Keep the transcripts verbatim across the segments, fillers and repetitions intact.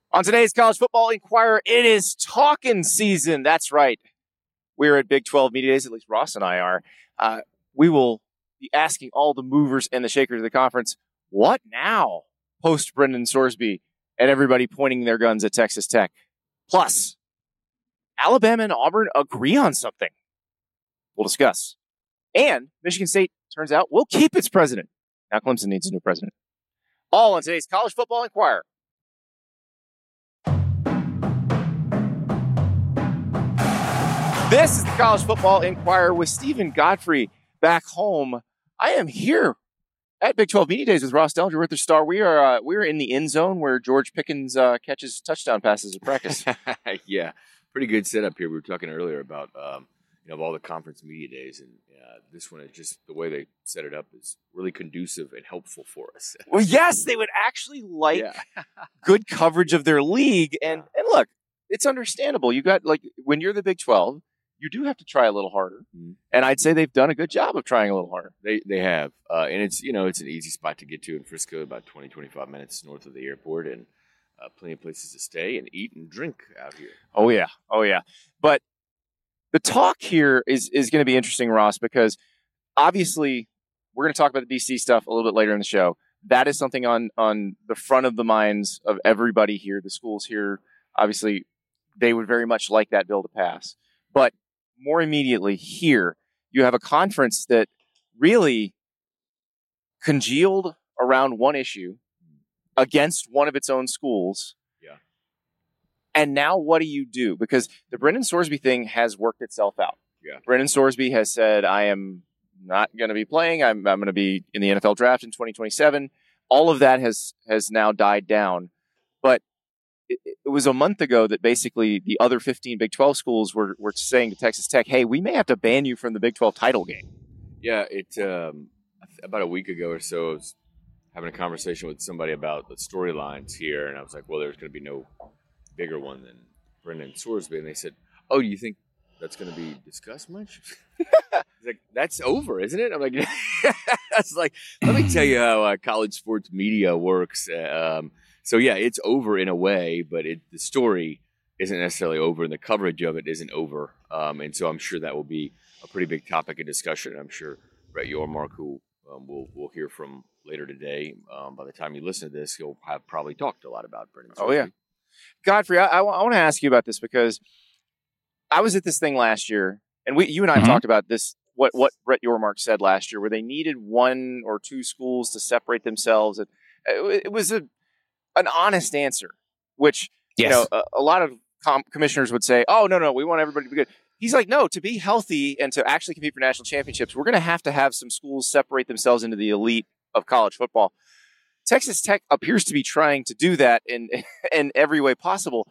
On today's College Football Inquirer, it is talking season. That's right. We're at Big twelve Media Days, at least Ross and I are. Uh, we will be asking all the movers and the shakers of the conference, what now? Post Brendan Sorsby and everybody pointing their guns at Texas Tech. Plus, Alabama and Auburn agree on something. We'll discuss. And Michigan State, turns out, will keep its president. Now Clemson needs a new president. All on today's College Football Inquirer. This is the College Football Inquirer with Stephen Godfrey back home. I am here at Big twelve Media Days with Ross Dellinger. We're at the Star. We are uh, we're in the end zone where George Pickens uh, catches touchdown passes at practice. Yeah, pretty good setup here. We were talking earlier about um, you know of all the conference media days, and uh, this one is just the way they set it up is really conducive and helpful for us. Well, yes, they would actually like Yeah. good coverage of their league, and Yeah. and look, it's understandable. You got like when you're the Big twelve. You do have to try a little harder, Mm-hmm. and I'd say they've done a good job of trying a little harder. They they have, uh, and it's you know it's an easy spot to get to in Frisco, about twenty, twenty-five minutes north of the airport, and uh, plenty of places to stay and eat and drink out here. Oh yeah, oh yeah. But the talk here is is going to be interesting, Ross, because obviously we're going to talk about the D C stuff a little bit later in the show. That is something on on the front of the minds of everybody here. The schools here, obviously, they would very much like that bill to pass, but more immediately here, you have a conference that really congealed around one issue against one of its own schools. Yeah. And now what do you do? Because the Brendan Sorsby thing has worked itself out. Yeah. Brendan Sorsby has said, I am not going to be playing. I'm, I'm going to be in the N F L draft in twenty twenty-seven. All of that has, has now died down. But It, it was a month ago that basically the other fifteen Big twelve schools were, were saying to Texas Tech, hey, we may have to ban you from the Big twelve title game. Yeah, it um, about a week ago or so, I was having a conversation with somebody about the storylines here, and I was like, well, there's going to be no bigger one than Brendan Sorsby, and they said, oh, do you think that's going to be discussed much? He's like, that's over, isn't it? I'm like, that's like, let me tell you how uh, college sports media works. Um, So, yeah, it's over in a way, but it, the story isn't necessarily over, and the coverage of it isn't over. Um, and so I'm sure that will be a pretty big topic of discussion. I'm sure Brett Yormark, who um, we'll, we'll hear from later today, um, by the time you listen to this, he'll have probably talked a lot about Brendan Sorsby. Oh, yeah. Godfrey, I, I, I want to ask you about this because I was at this thing last year, and we, you and I Mm-hmm. talked about this, what, what Brett Yormark said last year, where they needed one or two schools to separate themselves. And it, it was a an honest answer, which, Yes. you know, a, a lot of com- commissioners would say, oh, no, no, we want everybody to be good. He's like, no, to be healthy and to actually compete for national championships, we're going to have to have some schools separate themselves into the elite of college football. Texas Tech appears to be trying to do that in, in every way possible.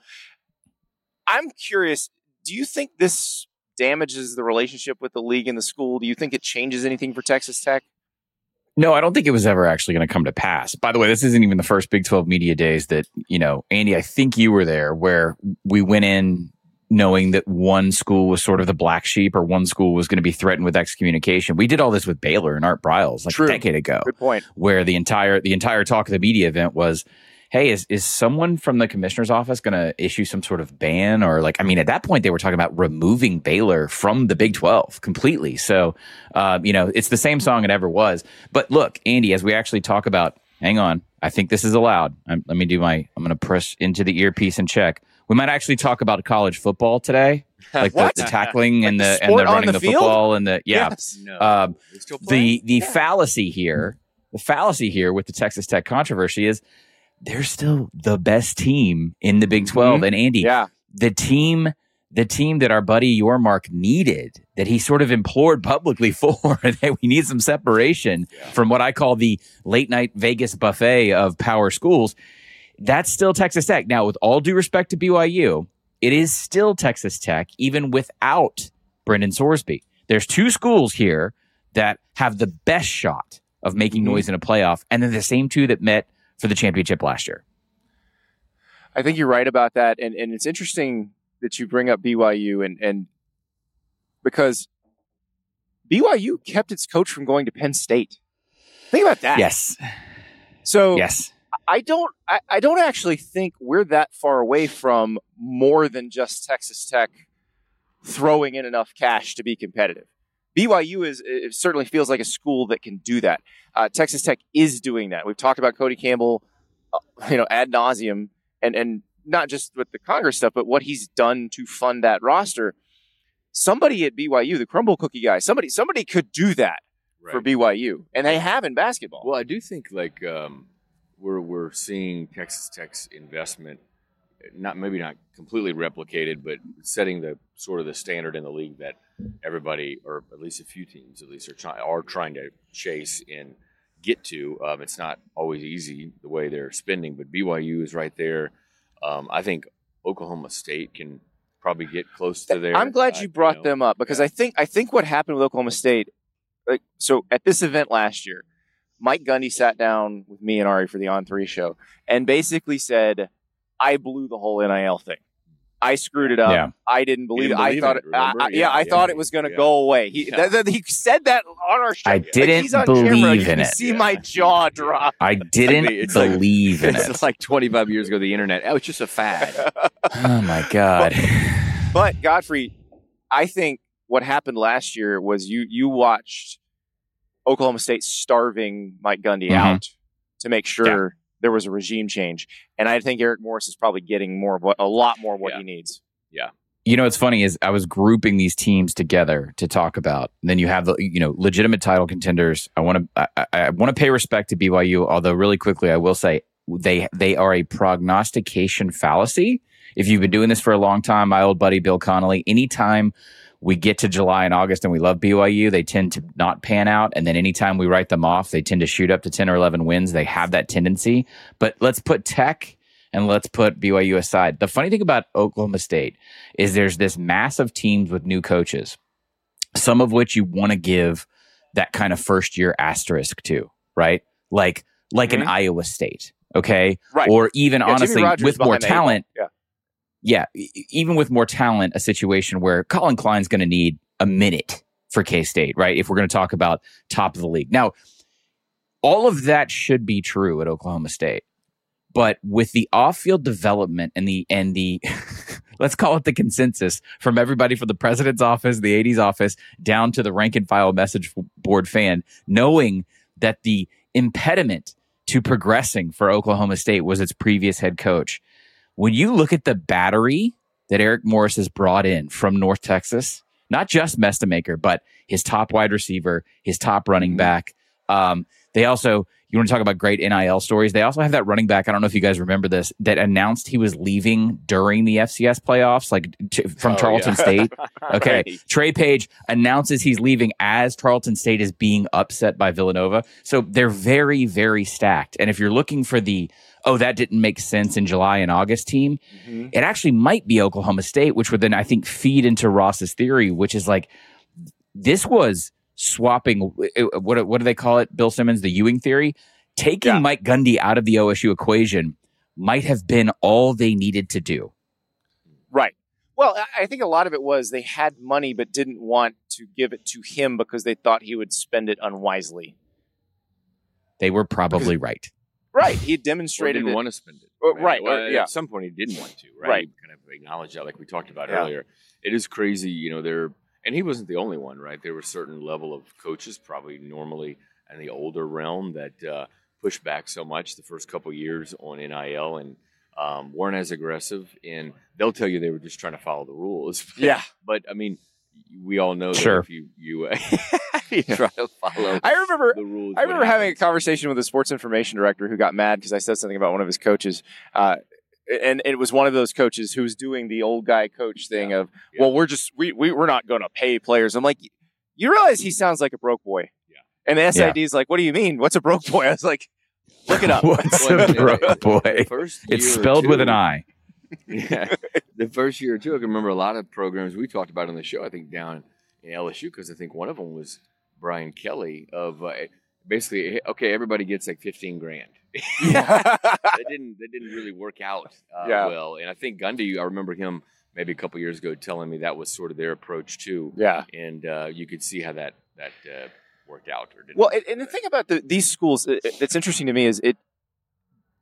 I'm curious, do you think this damages the relationship with the league and the school? Do you think it changes anything for Texas Tech? No, I don't think it was ever actually going to come to pass. By the way, this isn't even the first Big twelve Media Days that, you know, Andy, I think you were there, where we went in knowing that one school was sort of the black sheep or one school was going to be threatened with excommunication. We did all this with Baylor and Art Briles like True. a decade ago. Good point. Where the entire the entire talk of the media event was, hey, is is someone from the commissioner's office going to issue some sort of ban? Or like, I mean, at that point, they were talking about removing Baylor from the Big twelve completely. So, uh, you know, it's the same song it ever was. But look, Andy, as we actually talk about, hang on, I think this is allowed. I'm, let me do my, I'm going to press into the earpiece and check. We might actually talk about college football today, like the, What? the tackling and Like the the and sport the on running the the, field? football and the, yeah. Yes. No, Um, they're still playing? The the fallacy here, the fallacy here with the Texas Tech controversy is they're still the best team in the Big twelve. And Andy, Yeah. the team, the team that our buddy Yormark needed, that he sort of implored publicly for, that we need some separation Yeah. from what I call the late night Vegas buffet of power schools. That's still Texas Tech. Now, with all due respect to B Y U, it is still Texas Tech, even without Brendan Sorsby. There's two schools here that have the best shot of making Mhm. noise in a playoff, and they're the same two that met for the championship last year. I think you're right about that. And, and it's interesting that you bring up B Y U and, and because B Y U kept its coach from going to Penn State. Think about that. Yes. So Yes. I don't. I, I don't actually think we're that far away from more than just Texas Tech throwing in enough cash to be competitive. B Y U is it certainly feels like a school that can do that. Uh, Texas Tech is doing that. We've talked about Cody Campbell, uh, you know, ad nauseum, and and not just with the Congress stuff, but what he's done to fund that roster. Somebody at B Y U, the crumble cookie guy, somebody somebody could do that right. for B Y U, and they have in basketball. Well, I do think like um, we're we're seeing Texas Tech's investment, not maybe not completely replicated, but setting the sort of the standard in the league that everybody, or at least a few teams, at least are trying are trying to chase and get to. Um, it's not always easy the way they're spending, but B Y U is right there. Um, I think Oklahoma State can probably get close to there. I'm glad you brought uh, you know, them up because yeah. I think I think what happened with Oklahoma State, like so at this event last year, Mike Gundy sat down with me and Ari for the On Three show and basically said, "I blew the whole N I L thing. I screwed it up. Yeah. I didn't believe didn't it. Believe I thought it. it. I, I, yeah, yeah, I yeah, thought it was going to yeah. go away. He yeah. th- th- he said that on our show. I didn't like, he's on believe camera. You in can it. See yeah. my jaw drop. I didn't it's believe like, in it's it. It's like twenty-five years ago, the internet. Oh, it's just a fad. Oh my god. But, but Godfrey, I think what happened last year was you you watched Oklahoma State starving Mike Gundy mm-hmm. out to make sure yeah. there was a regime change, and I think Eric Morris is probably getting more of what a lot more of what yeah. he needs. Yeah. You know, what's funny is I was grouping these teams together to talk about. And then you have the, you know, legitimate title contenders. I want to, I, I want to pay respect to B Y U. Although really quickly, I will say they, they are a prognostication fallacy. If you've been doing this for a long time, my old buddy, Bill Connolly, anytime we get to July and August and we love B Y U, they tend to not pan out. And then anytime we write them off, they tend to shoot up to ten or eleven wins. They have that tendency, but let's put Tech and let's put B Y U aside. The funny thing about Oklahoma State is there's this mass of teams with new coaches, some of which you want to give that kind of first year asterisk to, right? Like like mm-hmm. an Iowa State, okay? Right. Or even yeah, honestly with more talent. Yeah. Yeah, even with more talent, a situation where Colin Klein's going to need a minute for K-State, right? If we're going to talk about top of the league. Now, all of that should be true at Oklahoma State. But with the off-field development and the and the let's call it the consensus from everybody from the president's office, the eighties office, down to the rank and file message board fan, knowing that the impediment to progressing for Oklahoma State was its previous head coach. When you look at the battery that Eric Morris has brought in from North Texas, not just Mestamaker, but his top wide receiver, his top running back. Um, they also, you want to talk about great N I L stories? They also have that running back, I don't know if you guys remember this, that announced he was leaving during the F C S playoffs, like t- from oh, Tarleton yeah. State. Okay. Right. Trey Page announces he's leaving as Tarleton State is being upset by Villanova. So they're very, very stacked. And if you're looking for the, oh, that didn't make sense in July and August team, mm-hmm. it actually might be Oklahoma State, which would then, I think, feed into Ross's theory, which is like, this was swapping, what, what do they call it, Bill Simmons, the Ewing theory? Taking yeah. Mike Gundy out of the O S U equation might have been all they needed to do. Right. Well, I think a lot of it was they had money but didn't want to give it to him because they thought he would spend it unwisely. They were probably right. Right. He demonstrated or didn't it. want to spend it. Right. right. Well, or, yeah. At some point, he didn't want to, right? Right. He kind of acknowledged that, like we talked about yeah. earlier. It is crazy, you know, there, and he wasn't the only one, right? There were a certain level of coaches, probably normally in the older realm, that uh, pushed back so much the first couple years on N I L and um, weren't as aggressive. And they'll tell you they were just trying to follow the rules. Yeah. But, I mean, we all know that sure. if you, you, uh, you try to follow I remember, the rules. I remember having a conversation with a sports information director who got mad because I said something about one of his coaches. Uh, and it was one of those coaches who was doing the old guy coach thing yeah. of, yeah. well, we're just, we, we, we're not going to pay players. I'm like, you realize he sounds like a broke boy. Yeah. And the S I D is yeah. like, what do you mean? What's a broke boy? I was like, look it up. What's a broke boy? It's spelled with an I. Yeah. The first year or two, I can remember a lot of programs we talked about on the show, I think down in L S U, because I think one of them was Brian Kelly of uh, basically, okay, everybody gets like fifteen grand. Yeah. that didn't that didn't really work out uh, yeah. well. And I think Gundy, I remember him maybe a couple years ago telling me that was sort of their approach too. Yeah. And uh, you could see how that that uh, worked out. Or didn't well, and, and the thing about the, these schools that's interesting to me is it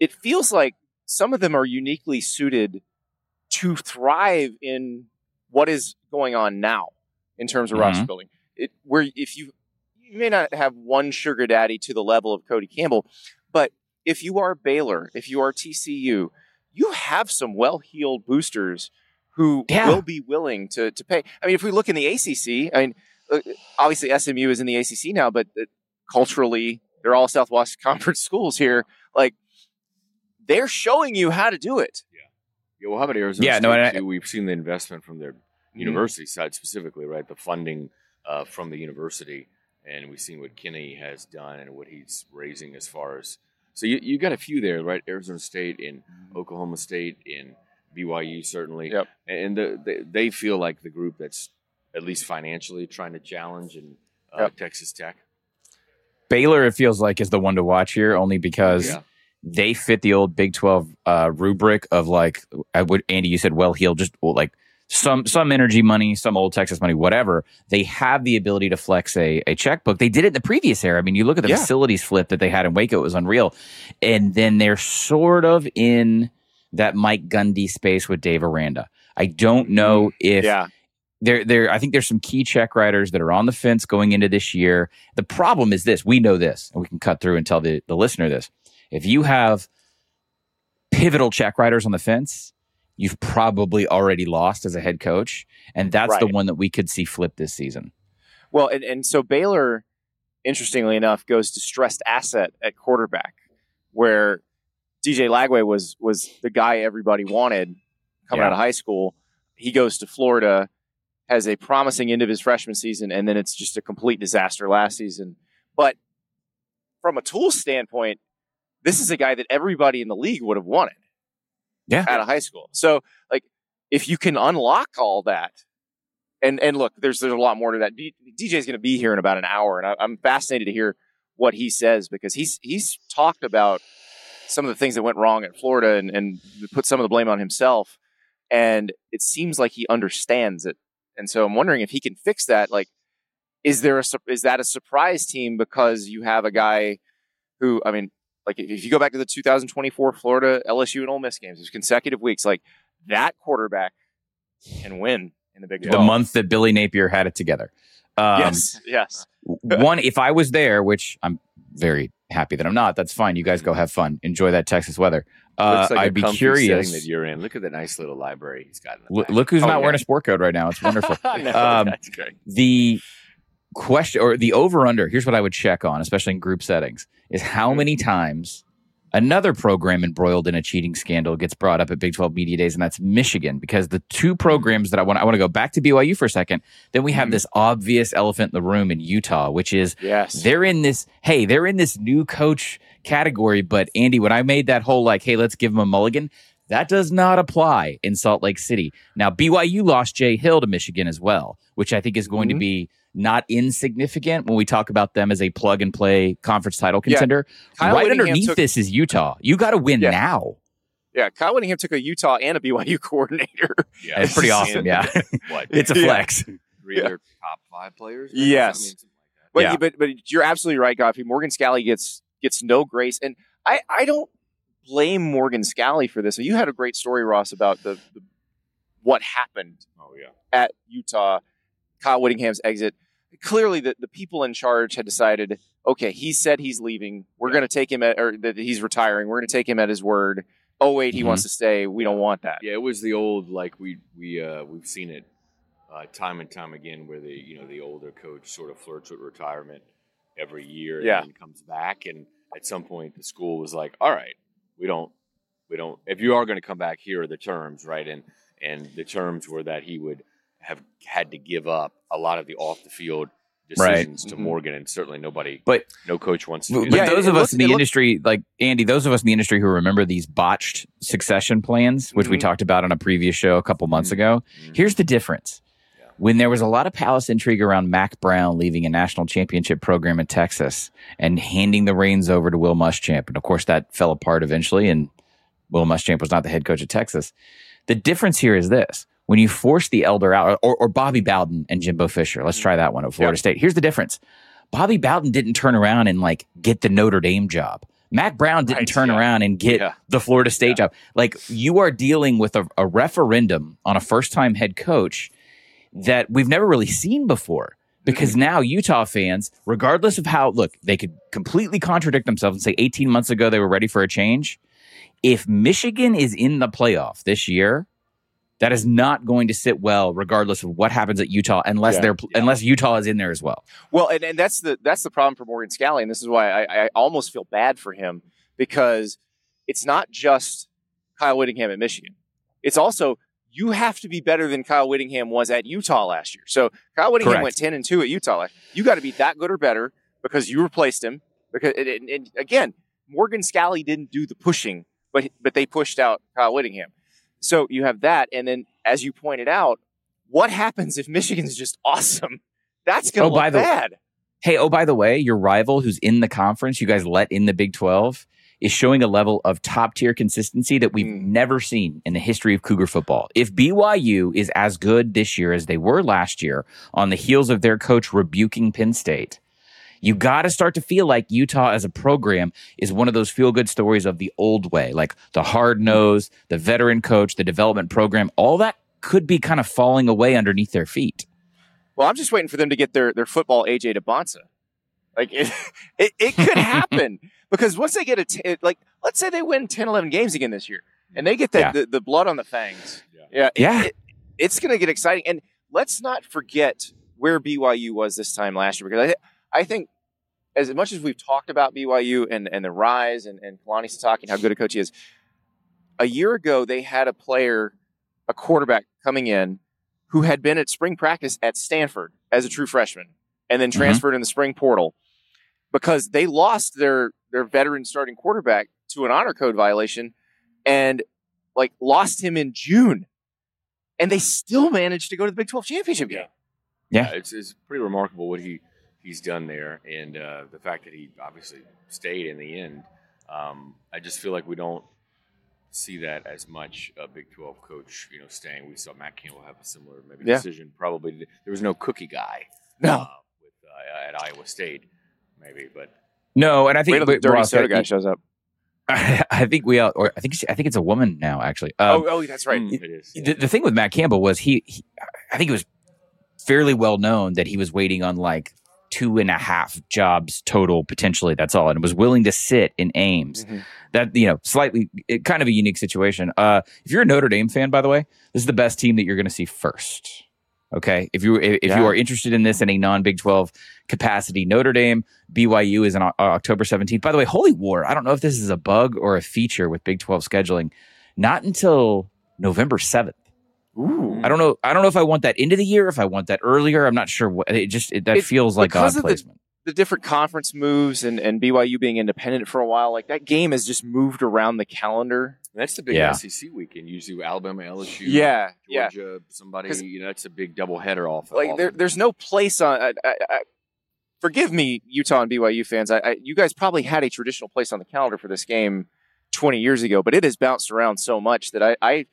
it feels like some of them are uniquely suited to thrive in what is going on now in terms of mm-hmm. roster building. It, where if you you may not have one sugar daddy to the level of Cody Campbell, but if you are Baylor, if you are T C U, you have some well-heeled boosters who yeah. will be willing to to pay. I mean, if we look in the A C C, I mean, obviously S M U is in the A C C now, but culturally, they're all Southwest Conference schools here. Like, they're showing you how to do it. Yeah. Yeah. Well, how about Arizona yeah, State? No, I, too? We've seen the investment from their mm-hmm. university side specifically, right? The funding uh, from the university. And we've seen what Kenny has done and what he's raising as far as. So you you got a few there, right? Arizona State, in Oklahoma State, in B Y U certainly. Yep. And the, they, they feel like the group that's at least financially trying to challenge and uh, yep. Texas Tech. Baylor, it feels like, is the one to watch here, only because yeah. they fit the old Big twelve uh, rubric of, like, I would Andy, you said well-heeled, just well, like some some energy money, some old Texas money, whatever. They have the ability to flex a, a checkbook. They did it in the previous era. I mean, you look at the yeah. facilities flip that they had in Waco, it was unreal. And then they're sort of in that Mike Gundy space with Dave Aranda. I don't know if yeah. there there I think there's some key check writers that are on the fence going into this year. The problem is this, we know this, and we can cut through and tell the, the listener this. If you have pivotal check writers on the fence, you've probably already lost as a head coach, and that's right. the one that we could see flip this season. Well, and, and so Baylor, interestingly enough, goes to stressed asset at quarterback, where D J Lagway was was the guy everybody wanted coming yeah. out of high school. He goes to Florida, has a promising end of his freshman season, and then it's just a complete disaster last season. But from a tool standpoint, this is a guy that everybody in the league would have wanted. Yeah. Out of high school. So, like, if you can unlock all that, and and look, there's there's a lot more to that. D J's going to be here in about an hour, and I, I'm fascinated to hear what he says, because he's he's talked about some of the things that went wrong at Florida and, and put some of the blame on himself, and it seems like he understands it. And so I'm wondering if he can fix that. Like, is there a is that a surprise team because you have a guy who, I mean, like, if you go back to the two thousand twenty-four Florida L S U and Ole Miss games, there's consecutive weeks, like, that quarterback can win in the Big twelve. The month that Billy Napier had it together. Um, yes, yes. One, if I was there, which I'm very happy that I'm not, that's fine. You guys go have fun. Enjoy that Texas weather. Uh, like I'd be curious. That you're in. Look at that nice little library he's got in the L- look who's oh, not yeah. wearing a sport coat right now. It's wonderful. no, um, that's great. The question, or the over-under, here's what I would check on, especially in group settings, is how many times another program embroiled in a cheating scandal gets brought up at Big twelve Media Days, and that's Michigan, because the two programs that I want I want to go back to B Y U for a second. Then we have mm-hmm. this obvious elephant in the room in Utah, which is yes. they're in this, hey, they're in this new coach category. But Andy, when I made that whole, like, hey, let's give them a mulligan, that does not apply in Salt Lake City. Now, B Y U lost Jay Hill to Michigan as well, which I think is going mm-hmm. to be not insignificant when we talk about them as a plug-and-play conference title contender. Yeah. Right Whittingham underneath took, this is Utah. You got to win yeah. now. Yeah, Kyle Whittingham took a Utah and a B Y U coordinator. Yeah, it's pretty awesome, yeah. What? It's a flex. Yeah. Three of their top five players? Now? Yes. I mean, something like that. But, yeah. but, but you're absolutely right, Godfrey. Morgan Scalley gets gets no grace. And I, I don't blame Morgan Scalley for this. You had a great story, Ross, about the, the what happened oh, yeah. at Utah, Kyle Whittingham's exit. Clearly, the, the people in charge had decided, okay, he said he's leaving. We're yeah. going to take him at, or that he's retiring. We're going to take him at his word. Oh, wait, he mm-hmm. wants to stay. We don't want that. Yeah, it was the old, like, we, we, uh, we've seen it uh, time and time again where the, you know, the older coach sort of flirts with retirement every year and yeah. then comes back. And at some point, the school was like, all right, we don't, we don't, if you are going to come back, here are the terms, right? And, and the terms were that he would have had to give up a lot of the off the field decisions right. to mm-hmm. Morgan, and certainly nobody, but no coach wants to. But, do but that. those it, of it us looks, in the looks, industry, like Andy, those of us in the industry who remember these botched succession plans, which mm-hmm. we talked about on a previous show a couple months mm-hmm. ago. Mm-hmm. Here's the difference. Yeah. When there was a lot of palace intrigue around Mac Brown leaving a national championship program in Texas and handing the reins over to Will Muschamp, and of course that fell apart eventually, and Will Muschamp was not the head coach of Texas. The difference here is this. When you force the elder out, or, or Bobby Bowden and Jimbo Fisher, let's try that one at Florida yep. State. Here's the difference. Bobby Bowden didn't turn around and, like, get the Notre Dame job. Mac Brown didn't Right, turn yeah. around and get Yeah. the Florida State job. Like, you are dealing with a, a referendum on a first-time head coach that we've never really seen before. Because Mm-hmm. now Utah fans, regardless of how, look, they could completely contradict themselves and say eighteen months ago they were ready for a change. If Michigan is in the playoff this year, that is not going to sit well, regardless of what happens at Utah, unless Yeah, they're yeah. unless Utah is in there as well. Well, and, and that's the that's the problem for Morgan Scalley, and this is why I, I almost feel bad for him, because it's not just Kyle Whittingham at Michigan. It's also, you have to be better than Kyle Whittingham was at Utah last year. So Kyle Whittingham Correct. went ten and two at Utah last year. You got to be that good or better because you replaced him. Because and, and, and again, Morgan Scalley didn't do the pushing, but but they pushed out Kyle Whittingham. So you have that, and then as you pointed out, what happens if Michigan's just awesome? That's going to Oh, by look the- bad. Hey, oh, by the way, your rival who's in the conference, you guys let in the Big twelve, is showing a level of top-tier consistency that we've Mm. never seen in the history of Cougar football. If B Y U is as good this year as they were last year on the heels of their coach rebuking Penn State, you got to start to feel like Utah as a program is one of those feel-good stories of the old way, like the hard nose, the veteran coach, the development program. All that could be kind of falling away underneath their feet. Well, I'm just waiting for them to get their, their football A J DeBonsa. Like, it, it, it could happen because once they get a, t- it, like, let's say they win ten, eleven games again this year and they get that Yeah. the, the blood on the fangs. Yeah. Yeah. it- Yeah. it- it's going to get exciting. And let's not forget where B Y U was this time last year, because I, I think as much as we've talked about B Y U and, and the rise and, and Kalani Sitake and how good a coach he is, a year ago they had a player, a quarterback coming in who had been at spring practice at Stanford as a true freshman and then transferred in the spring portal because they lost their, their veteran starting quarterback to an honor code violation and like lost him in June. And they still managed to go to the Big twelve championship game. Yeah. it's, it's pretty remarkable what he he's done there, and uh, the fact that he obviously stayed in the end. Um, I just feel like we don't see that as much a Big twelve coach, you know, staying. We saw Matt Campbell have a similar maybe Yeah. decision. Probably there was no cookie guy. No. uh, with uh, at Iowa State, maybe, but No, and I Wait think till the but dirty Ross, soda I- guy shows up. I think we all, or I think I think it's a woman now. Actually, um, oh, oh, that's right. mm, it is. the, the thing with Matt Campbell was he, he, I think it was fairly well known that he was waiting on like two and a half jobs total potentially. That's all, and was willing to sit in Ames. Mhm. That, you know, slightly it, kind of a unique situation. Uh, if you're a Notre Dame fan, by the way, this is the best team that you're going to see first. Okay, if you if Yeah. you are interested in this in a non Big twelve capacity, Notre Dame, B Y U is on O- October seventeenth. By the way, Holy War. I don't know if this is a bug or a feature with Big twelve scheduling. Not until November seventh. Ooh. I don't know. I don't know if I want that into the year, if I want that earlier. I'm not sure. What it just it, that It- feels like because odd of the- placement. The different conference moves and, and B Y U being independent for a while, like that game has just moved around the calendar. That's the big Yeah. S E C weekend. Usually Alabama, L S U, Yeah, yeah. Georgia, somebody. 'Cause- You know, that's a big doubleheader off. Like off there, of- there's no place on. I, I, I, forgive me, Utah and B Y U fans. I, I, you guys probably had a traditional place on the calendar for this game twenty years ago, but it has bounced around so much that I, I,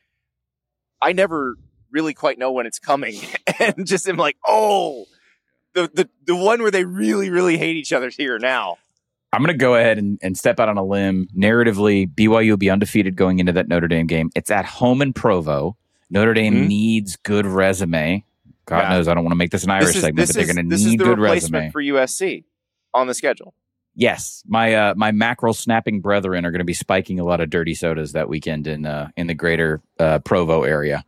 I never really quite know when it's coming, and just am like, oh, the the the one where they really really hate each other here now. I'm going to go ahead and, and step out on a limb. Narratively, B Y U will be undefeated going into that Notre Dame game. It's at home in Provo. Notre Dame Mhm. needs good resume. God Yeah. knows I don't want to make this an Irish This is, segment, this but they're is, going to this is need the good replacement resume. for U S C on the schedule. Yes, my uh, my mackerel snapping brethren are going to be spiking a lot of dirty sodas that weekend in uh, in the greater uh, Provo area.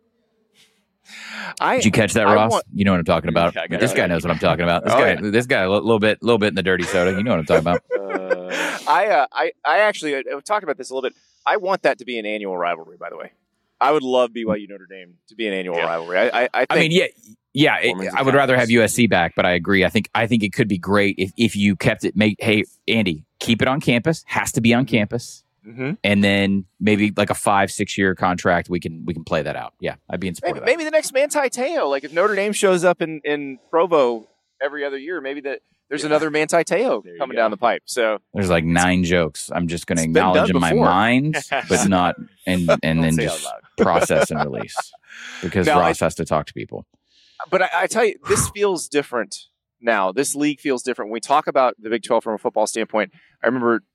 I, Did you catch that, I Ross? want- you know what I'm talking about. Yeah, I got This it. guy knows what I'm talking about. This Oh, guy, yeah. this guy, a little bit, little bit in the dirty soda. You know what I'm talking about. Uh, I, uh, I, I actually I, I've talked about this a little bit. I want that to be an annual rivalry. By the way, I would love B Y U Notre Dame to be an annual Yeah. rivalry. I, I, I, think, I mean, yeah, yeah. it- Foreman's I would rather have accounts. U S C back, but I agree. I think I think it could be great if if you kept it. Make hey Andy, keep it on campus. Has to be on campus, Mhm. and then maybe like a five six year contract. We can we can play that out. Yeah, I'd be in support maybe, of that. maybe the next Manti Te'o. Like if Notre Dame shows up in, in Provo every other year, maybe that there's Yeah. another Manti Te'o There you coming go. down the pipe. So There's like nine jokes. I'm just going to It's been acknowledge done in my before. mind, but not and and Don't then say out just loud. process and release because No, Ross has to talk to people. but I, I tell you, this feels different now. This league feels different. When we talk about the Big twelve from a football standpoint, I remember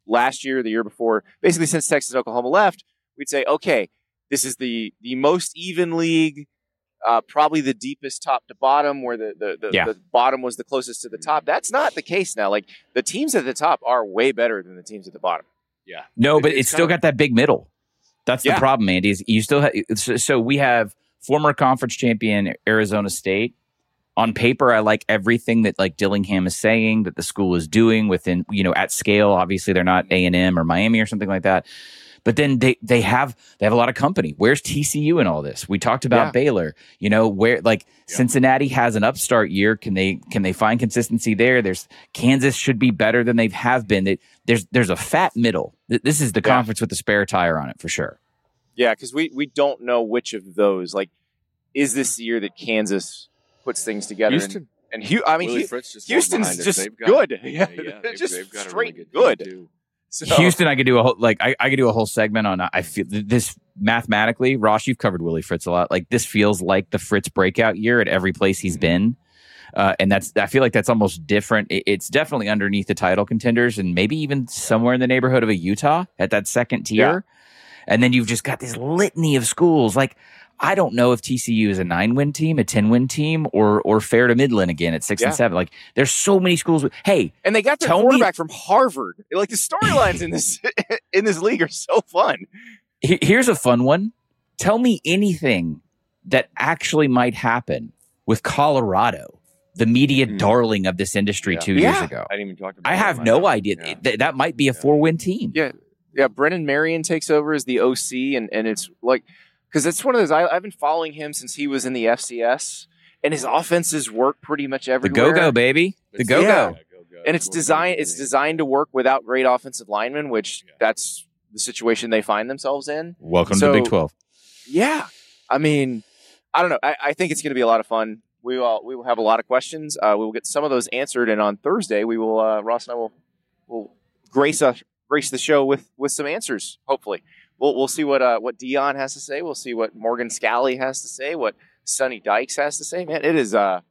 last year, the year before, basically since Texas and Oklahoma left, we'd say, okay, this is the the most even league, uh, probably the deepest top to bottom, where the the, the, Yeah. the bottom was the closest to the top. That's not the case now. Like the teams at the top are way better than the teams at the bottom. Yeah. No, It- but it's, it's still kind got that big middle. That's Yeah. the problem, Andy. Is you still have, so, so we have former conference champion Arizona State. On paper, I like everything that like Dillingham is saying that the school is doing within, you know, at scale. Obviously, they're not A and M or Miami or something like that. But then they they have they have a lot of company. Where's T C U in all this? We talked about Yeah. Baylor. You know, where like Yeah. Cincinnati has an upstart year. Can they can they find consistency there? There's Kansas should be better than they have been. They, there's there's a fat middle. Th- This is the Yeah. conference with the spare tire on it for sure. Yeah, because we we don't know which of those. Like, is this the year that Kansas puts things together? Houston. And, and Hu- I mean, Willie Hu- Fritz just walked Houston's behind us. just They've got- good. Yeah, Yeah, yeah, they've, just they've got a straight really good. team, too. So, Houston, I could do a whole like I, I could do a whole segment on. I feel th- this mathematically, Ross. You've covered Willie Fritz a lot. Like this feels like the Fritz breakout year at every place he's been, uh, and that's I feel like that's almost different. It, it's definitely underneath the title contenders, and maybe even somewhere in the neighborhood of a Utah at that second tier. And then you've just got this litany of schools. Like I don't know if T C U is a nine-win team, a ten-win team, or or fair to Midland again at six Yeah. and seven. Like there's so many schools. With, hey, and they got their Tell me- quarterback from Harvard. Like the storylines in this in this league are so fun. He- Here's a fun one. Tell me anything that actually might happen with Colorado, the media Hmm. darling of this industry Yeah. two years Yeah. ago. I didn't even talk about I that have in my no notes. idea. Yeah. Th- that might be a Yeah. four-win team. Yeah, yeah. Brennan Marion takes over as the O C, and and it's like because it's one of those. I, I've been following him since he was in the F C S, and his offenses work pretty much The everywhere. go-go, baby. The It's- go-go. Yeah. go-go. and it's Go-go. designed. It's designed to work without great offensive linemen, which Yeah. that's the situation they find themselves in. Welcome So- to Big twelve. Yeah, I mean, I don't know. I, I think it's going to be a lot of fun. We will we will have a lot of questions. Uh, we will get some of those answered, and on Thursday we will uh, Ross and I will will grace us grace the show with with some answers. Hopefully, we'll we'll see what uh, what Dion has to say. We'll see what Morgan Scally has to say. What Sonny Dykes has to say. Man, it is uh,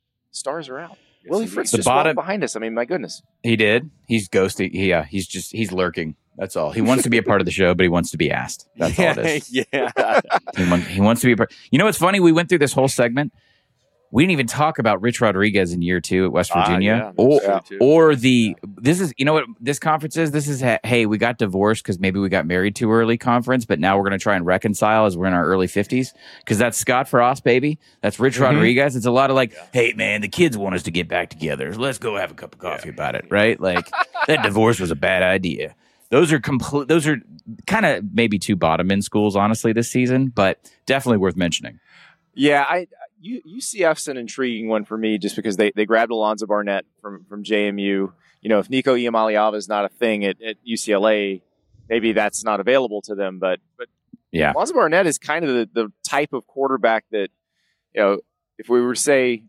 stars are out. Yes, Willie indeed. Fritz The just bottom- walked behind us. I mean, my goodness. He did. He's ghosting. Yeah, he's just he's lurking. That's all. He wants to be a part of the show, but he wants to be asked. That's all it is. yeah. He, want, he wants to be a part. You know what's funny? We went through this whole segment. We didn't even talk about Rich Rodriguez in year two at West Ah, Virginia, yeah, or that's true, too. or the this is you know what this conference is. This is ha- hey, we got divorced because maybe we got married too early conference, but now we're going to try and reconcile as we're in our early fifties because that's Scott Frost, baby. That's Rich Mhm. Rodriguez. It's a lot of like, Yeah. hey man, the kids want us to get back together. Let's go have a cup of coffee about it, right? Like that divorce was a bad idea. Those are complete. Those are kind of maybe two bottom end schools, honestly, this season, but definitely worth mentioning. Yeah, I U, UCF's an intriguing one for me just because they, they grabbed Alonzo Barnett from, from J M U. You know, if Nico Iamaleava is not a thing at, at U C L A, maybe that's not available to them. But but Yeah. Alonzo Barnett is kind of the, the type of quarterback that, you know, if we were to say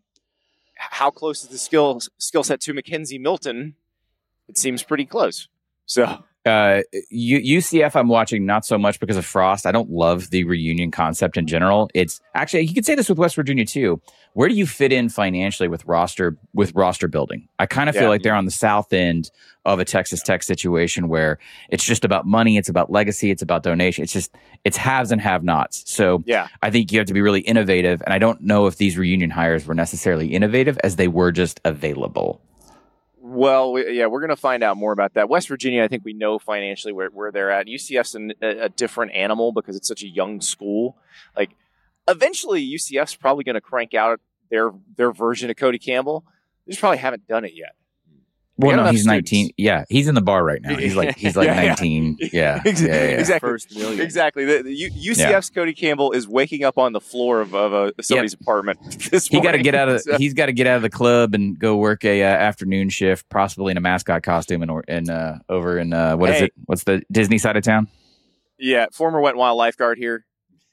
how close is the skill skill set to Mackenzie Milton, it seems pretty close. So Uh, U- UCF, I'm watching not so much because of Frost. I don't love the reunion concept in general. It's actually, you could say this with West Virginia too. Where do you fit in financially with roster with roster building? I kind of feel Yeah. like they're on the south end of a Texas Tech situation where it's just about money, it's about legacy, it's about donation. It's just it's haves and have-nots. So yeah, I think you have to be really innovative, and I don't know if these reunion hires were necessarily innovative as they were just available. well, we, yeah, we're going to find out more about that. West Virginia, I think we know financially where, where they're at. U C F's an, a, a different animal because it's such a young school. Like, eventually, U C F's probably going to crank out their their version of Cody Campbell. They just probably haven't done it yet. Well, got no, enough he's students. nineteen. Yeah, he's in the bar right now. He's like he's like Yeah, yeah. nineteen. Yeah, yeah, yeah, yeah. Exactly. First million. Exactly. The, the U- UCF's Cody Campbell is waking up on the floor of, of a, somebody's apartment this He got to morning. get out of. So- He's got to get out of the club and go work a uh, afternoon shift, possibly in a mascot costume, and in, in uh, over in uh, what is Hey. it? What's the Disney side of town? Yeah, former Wet and Wild lifeguard here.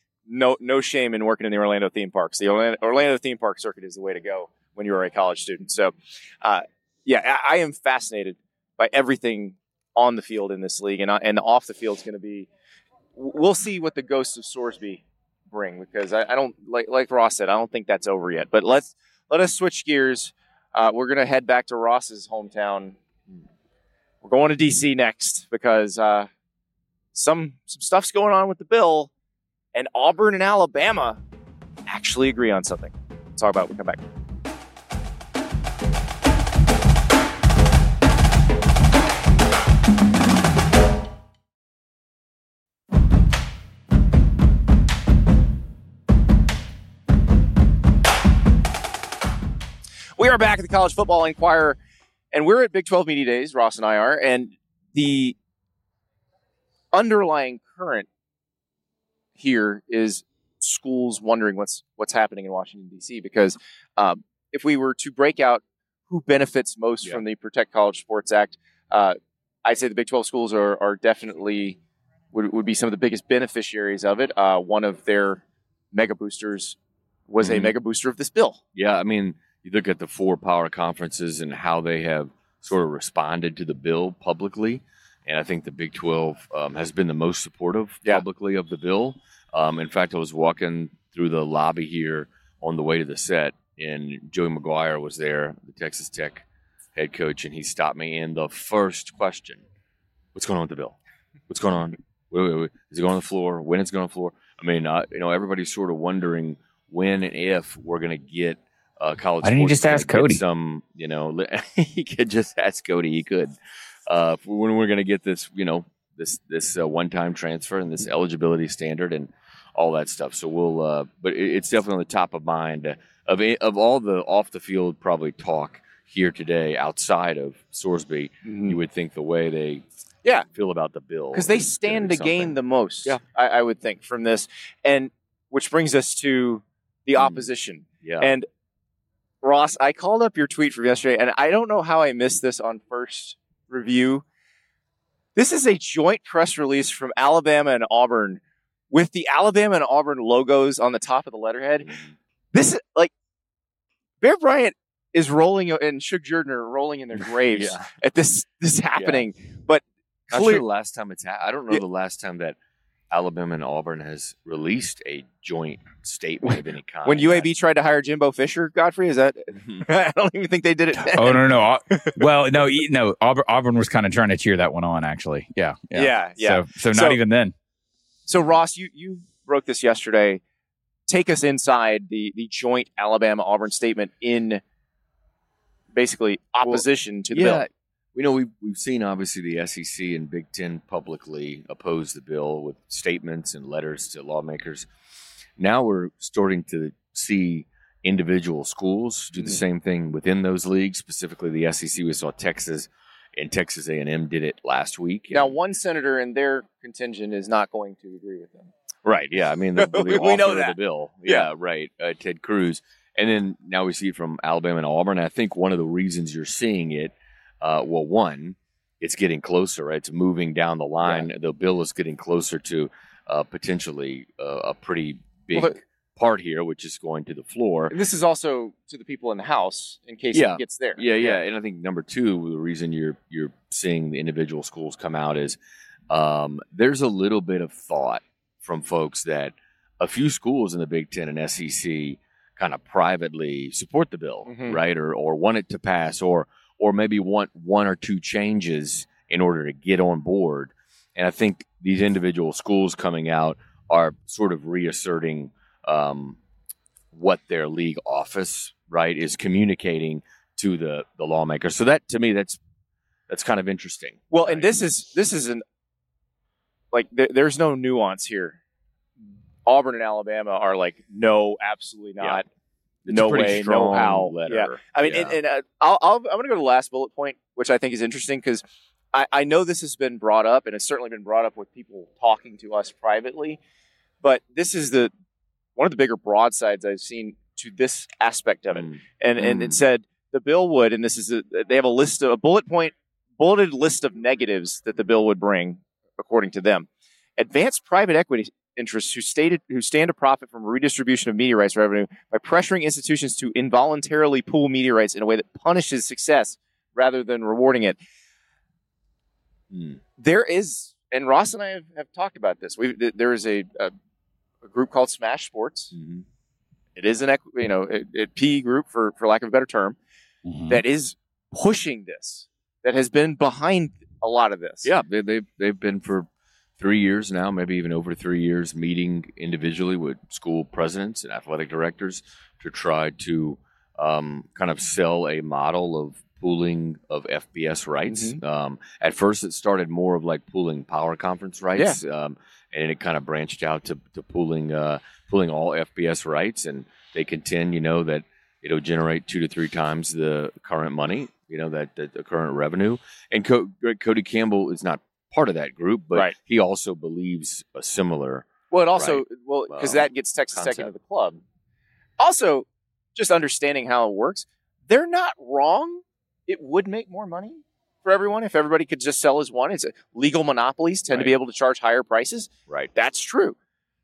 No, no shame in working in the Orlando theme parks. The Orlando, Orlando theme park circuit is the way to go when you are a college student. So, uh, yeah, I, I am fascinated by everything on the field in this league, and uh, and off the field is going to be. We'll see what the ghosts of Sorsby bring because I, I don't like like Ross said. I don't think that's over yet. But let's let us switch gears. Uh, we're going to head back to Ross's hometown. we're going to D C next because uh, some some stuff's going on with the bill, and Auburn and Alabama actually agree on something. We'll talk about it when we come back. We are back at the College Football Inquirer, and we're at Big twelve Media Days, Ross and I are, and the underlying current here is schools wondering what's what's happening in Washington, D C, because um, if we were to break out who benefits most yeah. from the Protect College Sports Act, uh, I'd say the Big twelve schools are, are definitely would, would be some of the biggest beneficiaries of it. Uh, one of their mega boosters was mm-hmm. a mega booster of this bill. Yeah, I mean, you look at the four power conferences and how they have sort of responded to the bill publicly. And I think the Big twelve um, has been the most supportive yeah. publicly of the bill. Um, in fact, I was walking through the lobby here on the way to the set, and Joey McGuire was there, the Texas Tech head coach, and he stopped me. And the first question, what's going on with the bill? What's going on? Wait, wait, wait. Is it going on the floor? When is it going on the floor? I mean, uh, you know, everybody's sort of wondering when and if we're going to get Uh, college. Why didn't you just ask Cody? Some, you know, he could just ask Cody. He could. Uh, when we're going to get this, you know, this this uh, one-time transfer and this eligibility standard and all that stuff. So we'll, uh, but it, it's definitely on the top of mind uh, of of all the off the field probably talk here today outside of Sorsby. Mm-hmm. You would think the way they yeah feel about the bill because they stand to gain the most. Yeah, I, I would think from this, and which brings us to the opposition. Mm, yeah, and. Ross, I called up your tweet from yesterday, and I don't know how I missed this on first review. This is a joint press release from Alabama and Auburn with the Alabama and Auburn logos on the top of the letterhead. This is like Bear Bryant is rolling and Shug Jordan are rolling in their graves yeah. at this this happening. Yeah. But not clear, sure the last time it's ha- I don't know yeah. the last time that Alabama and Auburn has released a joint statement of any kind. When U A B tried to hire Jimbo Fisher, Godfrey, is that? I don't even think they did it. Then. Oh no, no, no. Well, no, no. Auburn, Auburn was kind of trying to cheer that one on, actually. Yeah, yeah, yeah. yeah. So, so not so, even then. So Ross, you you broke this yesterday. Take us inside the the joint Alabama Auburn statement in basically opposition well, to the yeah. bill. We know we've, we've seen, obviously, the S E C and Big Ten publicly oppose the bill with statements and letters to lawmakers. Now we're starting to see individual schools do the mm-hmm. same thing within those leagues, specifically the S E C. We saw Texas and Texas A and M did it last week. Now, one senator in their contingent is not going to agree with them. Right, yeah. I mean, the, the we, we know that. The bill. Yeah, yeah. right. Uh, Ted Cruz. And then now we see it from Alabama and Auburn. I think one of the reasons you're seeing it, Uh, well, one, it's getting closer, right? It's moving down the line. Yeah. The bill is getting closer to uh, potentially uh, a pretty big well, but, part here, which is going to the floor. And this is also to the people in the House in case yeah. it gets there. Yeah, yeah, yeah. And I think number two, the reason you're you're seeing the individual schools come out is um, there's a little bit of thought from folks that a few schools in the Big Ten and S E C kind of privately support the bill, mm-hmm. right? Or or want it to pass, or or maybe want one or two changes in order to get on board. And I think these individual schools coming out are sort of reasserting um, what their league office, right, is communicating to the, the lawmakers. So that, to me, that's that's kind of interesting. Well, right? and this is this is an like there, there's no nuance here. Auburn and Alabama are like, no, absolutely not. Yeah. It's no way, no how. Letter. Yeah, I mean, yeah. and, and uh, I'll, I'll, I'm going to go to the last bullet point, which I think is interesting because I, I know this has been brought up, and it's certainly been brought up with people talking to us privately. But this is the one of the bigger broadsides I've seen to this aspect of it, mm. and mm. and it said the bill would, and this is a, they have a list of a bullet point, bulleted list of negatives that the bill would bring, according to them. Advanced private equity interests who stated who stand to profit from redistribution of media rights revenue by pressuring institutions to involuntarily pool media rights in a way that punishes success rather than rewarding it. Mm. There is, and Ross and I have, have talked about this. We there is a, a a group called Smash Sports. Mm-hmm. It is an you know a, a P E group for for lack of a better term mm-hmm. that is pushing this, that has been behind a lot of this. Yeah, they, they've they've been for three years now, maybe even over three years, meeting individually with school presidents and athletic directors to try to um, kind of sell a model of pooling of F B S rights. Mm-hmm. Um, at first, it started more of like pooling power conference rights, yeah. um, and it kind of branched out to, to pooling uh, pooling all F B S rights. And they contend, you know, that it'll generate two to three times the current money, you know, that, that the current revenue. And Co- Cody Campbell is not part of that group, but right. he also believes a similar. Well, it also right, well because um, that gets Texas concept. Tech into the club. Also, just understanding how it works, they're not wrong. It would make more money for everyone if everybody could just sell as one. It's a, legal monopolies tend right. to be able to charge higher prices. Right. That's true.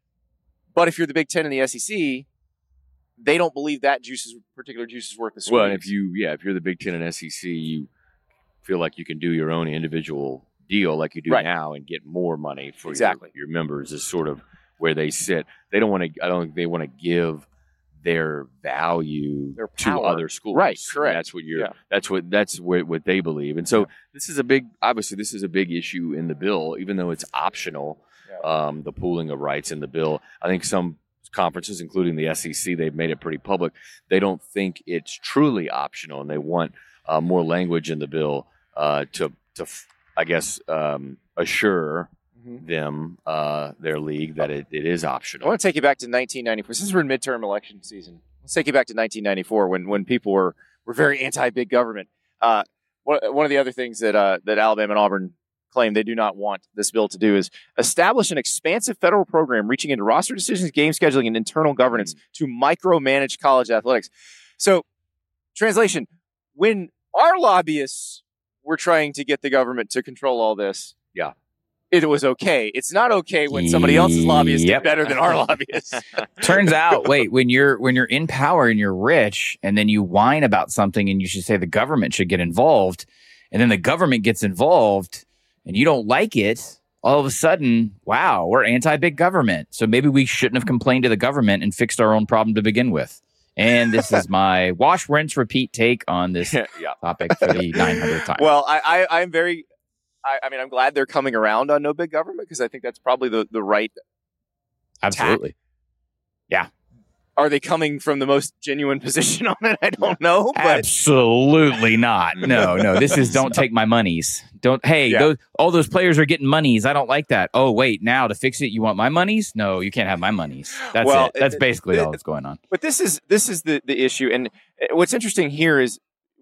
But if you're the Big Ten and the S E C, they don't believe that juice is, particular juice is worth the squeeze. Well, and if you, yeah, if you're the Big Ten and S E C, you feel like you can do your own individual deal like you do right. now and get more money for exactly. your, your members is sort of where they sit. They don't want to, I don't think they want to give their value their to other schools. Right, correct. And that's what you're, yeah. that's what, that's what, what they believe. And so yeah. this is a big, obviously this is a big issue in the bill, even though it's optional, yeah. um, the pooling of rights in the bill. I think some conferences, including the S E C, they've made it pretty public. They don't think it's truly optional, and they want uh, more language in the bill uh, to, to, I guess, um, assure mm-hmm. them, uh, their league, that it, it is optional. I want to take you back to nineteen ninety-four. Since we're in midterm election season, let's take you back to nineteen ninety-four when when people were, were very anti-big government. Uh, one, one of the other things that uh, that Alabama and Auburn claim they do not want this bill to do is establish an expansive federal program reaching into roster decisions, game scheduling, and internal governance to micromanage college athletics. So, translation, when our lobbyists were trying to get the government to control all this, yeah, it was okay. It's not okay when somebody else's lobbyists yep. did better than our lobbyists. Turns out, wait, when you're when you're in power and you're rich, and then you whine about something and you should say the government should get involved, and then the government gets involved, and you don't like it, all of a sudden, wow, we're anti-big government. So maybe we shouldn't have complained to the government and fixed our own problem to begin with. And this is my wash, rinse, repeat take on this yeah. topic for the nine hundredth time. Well, I, I, I'm very, I, I mean, I'm glad they're coming around on no big government because I think that's probably the, the right Absolutely. tack. Yeah. Are they coming from the most genuine position on it? I don't know. But absolutely not. No, no. This is don't take my monies. Don't. Hey, yeah. those, all those players are getting monies. I don't like that. Oh, wait. Now to fix it, you want my monies? No, you can't have my monies. That's well, it. That's it, basically it, all that's going on. But this is this is the, the issue. And what's interesting here is,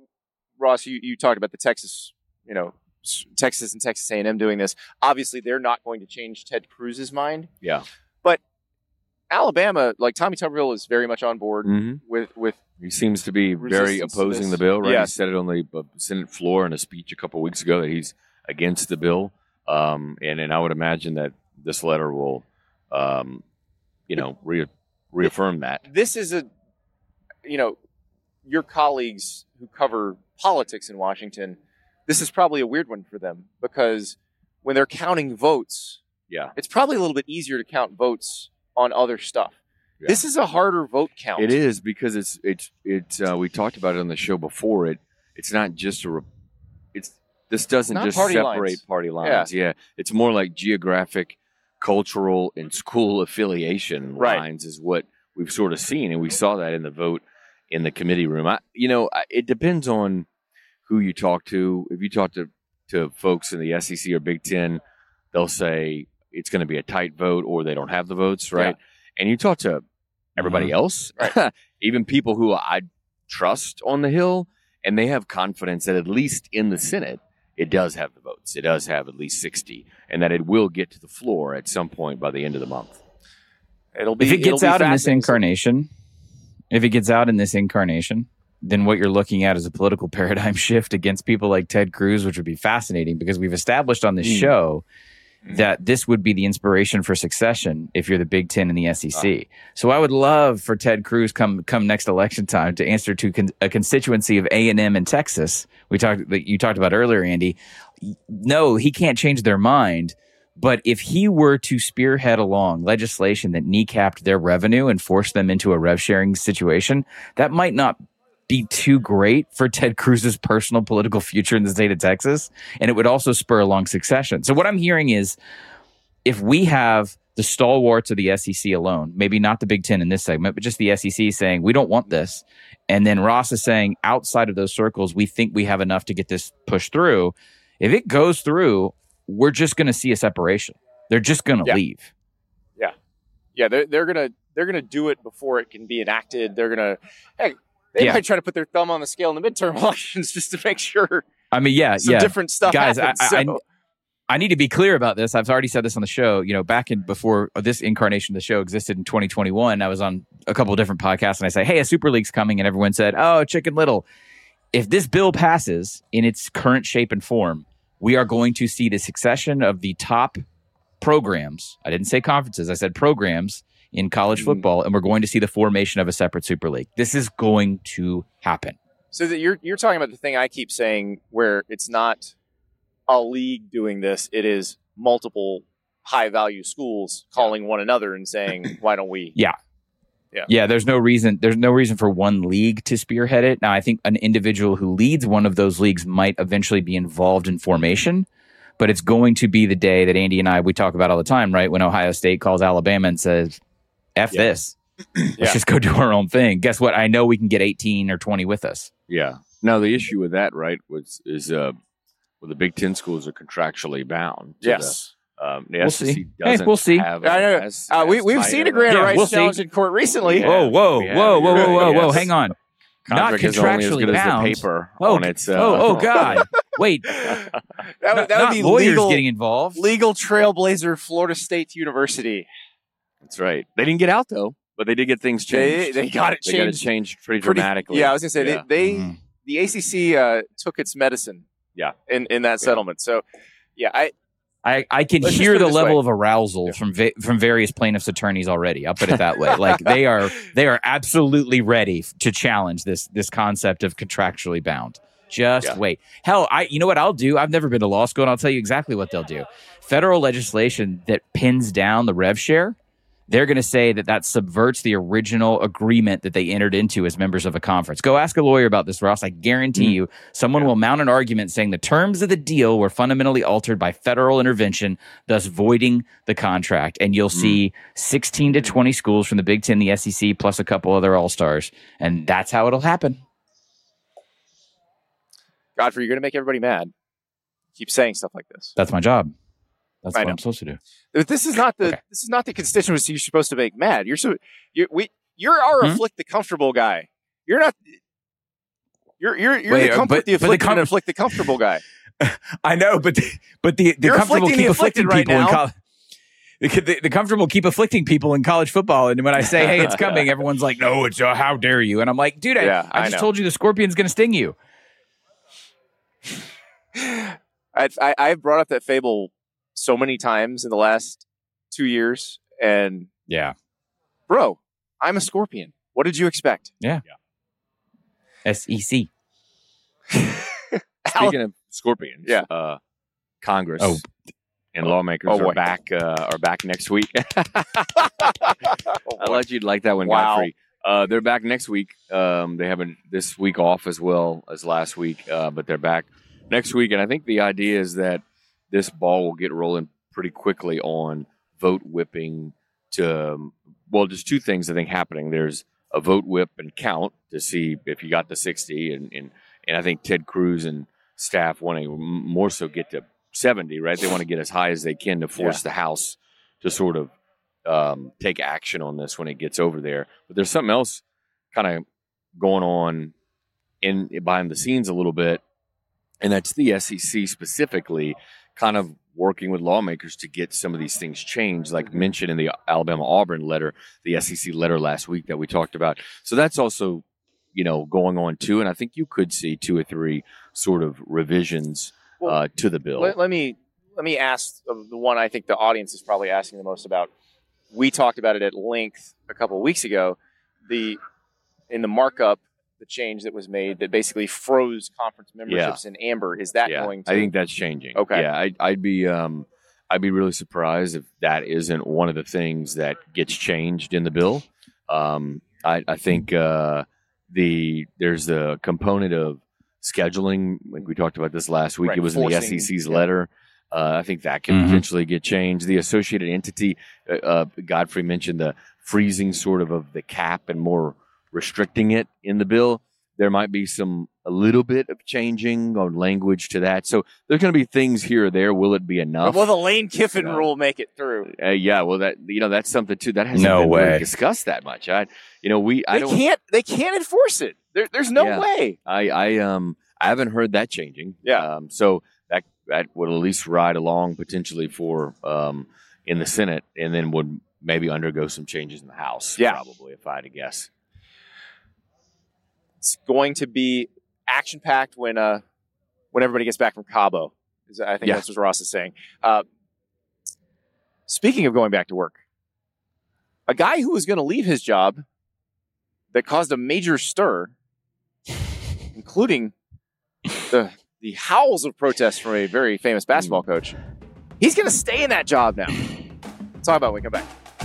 Ross, you, you talked about the Texas, you know, Texas and Texas A and M doing this. Obviously, they're not going to change Ted Cruz's mind. Yeah. But Alabama, like Tommy Tuberville, is very much on board mm-hmm. with with. He seems to be very opposing the bill, right? Yes. He said it on the Senate floor in a speech a couple of weeks ago that he's against the bill, um, and and I would imagine that this letter will, um, you know, re- reaffirm that. This is a, you know, your colleagues who cover politics in Washington. This is probably a weird one for them because when they're counting votes, yeah, it's probably a little bit easier to count votes on other stuff. Yeah. This is a harder vote count. It is because it's it's it's. Uh, we talked about it on the show before. It it's not just a. Re- it's this doesn't not just party separate lines. party lines. Yeah. yeah, it's more like geographic, cultural, and school affiliation right. lines is what we've sort of seen, and we saw that in the vote in the committee room. I, you know, I, it depends on who you talk to. If you talk to to folks in the S E C or Big Ten, they'll say it's going to be a tight vote, or they don't have the votes, right? Yeah. And you talk to everybody mm-hmm. else, right. even people who I trust on the Hill, and they have confidence that at least in the Senate, it does have the votes. It does have at least sixty, and that it will get to the floor at some point by the end of the month. It'll be if it gets out in this fascinating. incarnation. If it gets out in this incarnation, then what you're looking at is a political paradigm shift against people like Ted Cruz, which would be fascinating because we've established on this mm. show that this would be the inspiration for succession if you're the Big Ten and the S E C. Oh. So I would love for Ted Cruz come come next election time to answer to con- a constituency of A and M in Texas. We talked that you talked about earlier, Andy. No, he can't change their mind. But if he were to spearhead along legislation that kneecapped their revenue and forced them into a rev sharing situation, that might not be too great for Ted Cruz's personal political future in the state of Texas, and it would also spur along succession. So what I'm hearing is, if we have the stalwarts of the S E C alone, maybe not the Big Ten in this segment, but just the S E C saying, we don't want this, and then Ross is saying, outside of those circles, we think we have enough to get this pushed through. If it goes through, we're just going to see a separation. They're just going to Yeah. leave. Yeah. Yeah, they're, they're going to they're gonna do it before it can be enacted. They're going to, heck, they Yeah. might try to put their thumb on the scale in the midterm elections just to make sure I mean, yeah, some yeah. different stuff Guys, I, happens. I, so. I need to be clear about this. I've already said this on the show. You know, back in before this incarnation of the show existed in twenty twenty-one, I was on a couple of different podcasts and I say, hey, a Super League's coming. And everyone said, oh, Chicken Little. If this bill passes in its current shape and form, we are going to see the succession of the top programs. I didn't say conferences. I said programs in college football. And we're going to see the formation of a separate Super League. This is going to happen. So that you're you're talking about the thing I keep saying where it's not a league doing this, it is multiple high value schools calling one another and saying, why don't we? Yeah. Yeah. Yeah, there's no reason there's no reason for one league to spearhead it. Now, I think an individual who leads one of those leagues might eventually be involved in formation, but it's going to be the day that Andy and I we talk about all the time, right? When Ohio State calls Alabama and says, F Yeah. this. Let's Yeah. just go do our own thing. Guess what? I know we can get eighteen or twenty with us. Yeah. No, the issue with that, right, was is uh, well, the Big Ten schools are contractually bound. to Yes. The, um, the We'll S E C see. Hey, doesn't we'll see. have I know. as- Uh, we, as we've tight seen a of grant of Yeah, rights we'll see. challenge in court recently. Yeah. whoa, whoa, we have. whoa, whoa, whoa, whoa, whoa. Yes. Hang on. Not Contract is only as contractually good as the bound. paper Oh, on its. Uh, oh, oh, God. Wait. That would, Not- that would not be lawyers legal, getting involved. legal trailblazer Florida State University. That's right. They didn't get out though, but they did get things They, changed. they got it They got it changed changed pretty pretty- dramatically. Yeah, I was going to say, Yeah. they, they Mhm. the A C C uh, took its medicine Yeah. in, in that settlement. So, yeah, I I, I can Let's just hear put it the this level way. of arousal from va- from various plaintiffs' attorneys already. I'll put it that way. Like they are they are absolutely ready f- to challenge this this concept of contractually bound. Just Yeah. wait. Hell, I you know what I'll do? I've never been to law school, and I'll tell you exactly what they'll do. Federal legislation that pins down the rev share, they're going to say that that subverts the original agreement that they entered into as members of a conference. Go ask a lawyer about this, Ross. I guarantee Mm. you someone will mount an argument saying the terms of the deal were fundamentally altered by federal intervention, thus voiding the contract. And you'll see sixteen to twenty schools from the Big Ten, the S E C, plus a couple other all-stars. And that's how it'll happen. Godfrey, you're going to make everybody mad. Keep saying stuff like this. That's my job. That's I what know. I'm supposed to do. But this is not the Okay. this is not the constituency you're supposed to make mad. You're so you we you're our Hmm? afflict the comfortable guy. You're not. You're you're you're Wait, the uh, comfort but- the but the afflicted com- and afflict the comfortable guy. I know, but the, but the, the You're comfortable afflicting keep the afflicting afflicted right people in now. college. The, the, the comfortable keep afflicting people in college football, and when I say, "Hey, it's coming," everyone's like, "No, it's uh, how dare you?" And I'm like, "Dude, I, Yeah, I I just know. told you the scorpion's going to sting you." I, I I've brought up that fable so many times in the last two years, and Yeah, bro, I'm a scorpion. What did you expect? S E C. Speaking of scorpions, Yeah. uh, Congress Oh. and lawmakers Oh, boy. are back. Uh, are back next week. I thought you'd like that one, Wow. Godfrey. Uh, they're back next week. Um, they haven't this week off as well as last week, uh, but they're back next week. And I think the idea is that this ball will get rolling pretty quickly on vote whipping. To um, well, just two things I think happening. There's a vote whip and count to see if you got to sixty, and and, and I think Ted Cruz and staff want to more so get to seventy, right? They want to get as high as they can to force the House to sort of um, take action on this when it gets over there. But there's something else kind of going on in behind the scenes a little bit, and that's the S E C specifically kind of working with lawmakers to get some of these things changed, like mentioned in the Alabama-Auburn letter, the S E C letter last week that we talked about. So that's also, you know, going on too, and I think you could see two or three sort of revisions uh, to the bill. Let, let me let me ask the the one I think the audience is probably asking the most about. We talked about it at length a couple of weeks ago. The in the markup, the change that was made that basically froze conference memberships in amber. Is that yeah, going to? I think that's changing. Okay. Yeah, I, I'd be um, I'd be really surprised if that isn't one of the things that gets changed in the bill. Um, I, I think uh, the there's the component of scheduling. Like we talked about this last week. Right, it was in the forcing- S E C's yeah. letter. Uh, I think that can Mhm. potentially get changed. The associated entity, uh, uh, Godfrey mentioned the freezing sort of of the cap and more restricting it in the bill. There might be some a little bit of changing on language to that. So there's going to be things here or there. Will it be enough? Will the Lane Kiffin Yeah. rule make it through? Uh, yeah, well, that you know that's something too that hasn't No been really way. discussed that much. I, you know, we I They don't can't. They can't enforce it. There, there's no Yeah. way. I, I um I haven't heard that changing. Yeah. Um, so that that would at least ride along potentially for um in the Senate, and then would maybe undergo some changes in the House. Yeah. Probably, if I had to guess. It's going to be action packed when uh when everybody gets back from Cabo. Is- I think Yeah. that's what Ross is saying. Uh, speaking of going back to work, a guy who was going to leave his job that caused a major stir, including the the howls of protest from a very famous basketball coach, he's going to stay in that job now. Let's talk about it when we come back.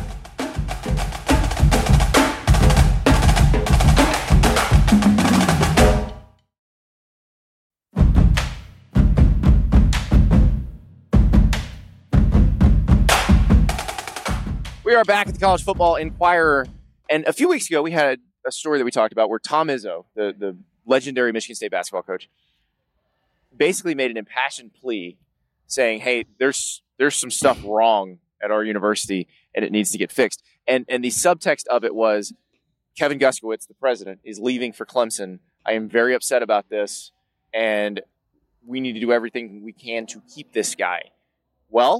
We are back at the College Football Inquirer, and a few weeks ago we had a story that we talked about where Tom Izzo, the, the legendary Michigan State basketball coach, basically made an impassioned plea saying, hey, there's there's some stuff wrong at our university and it needs to get fixed. And and the subtext of it was Kevin Guskowitz, the president, is leaving for Clemson. I am very upset about this, and we need to do everything we can to keep this guy. Well,